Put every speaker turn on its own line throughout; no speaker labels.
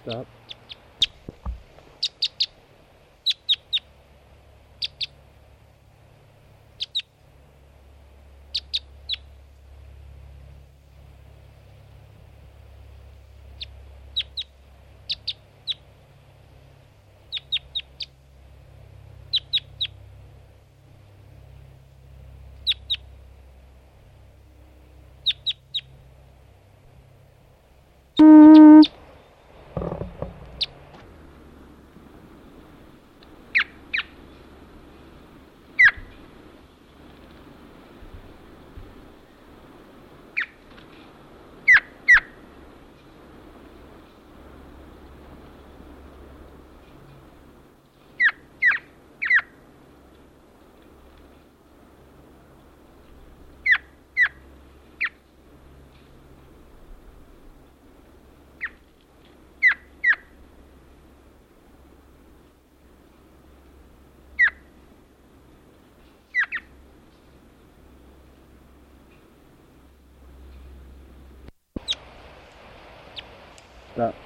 Stop. Stop.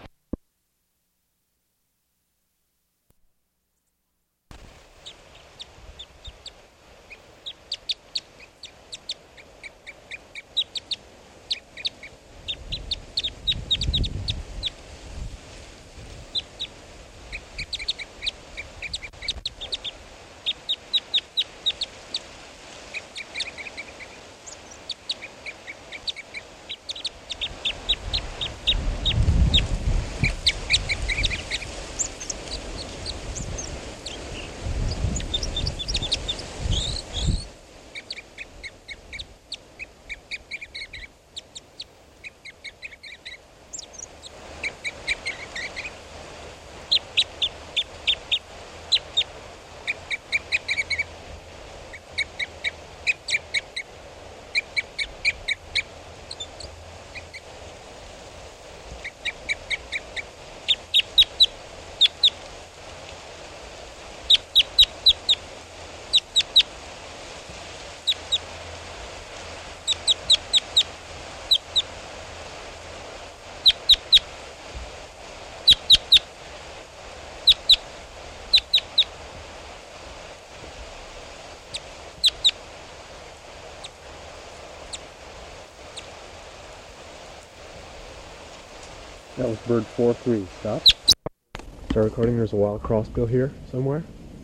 That was bird 4-3. Stop. Start recording. There's a wild crossbill here somewhere.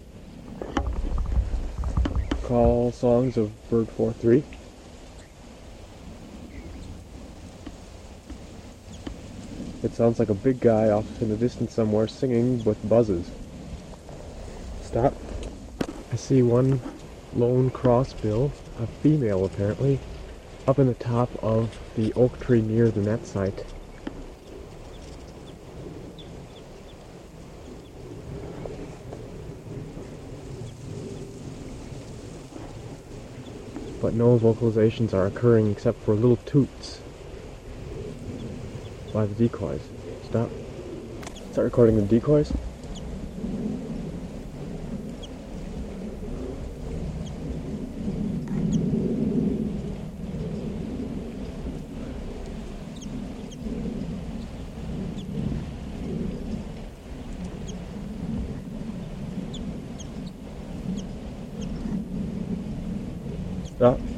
Call songs of bird 4-3. It sounds like a big guy off in the distance somewhere singing with buzzes. Stop. I see one lone crossbill, a female apparently, up in the top of the oak tree near the net site. But no vocalizations are occurring except for little toots by the decoys. Stop. Start recording the decoys. Stop.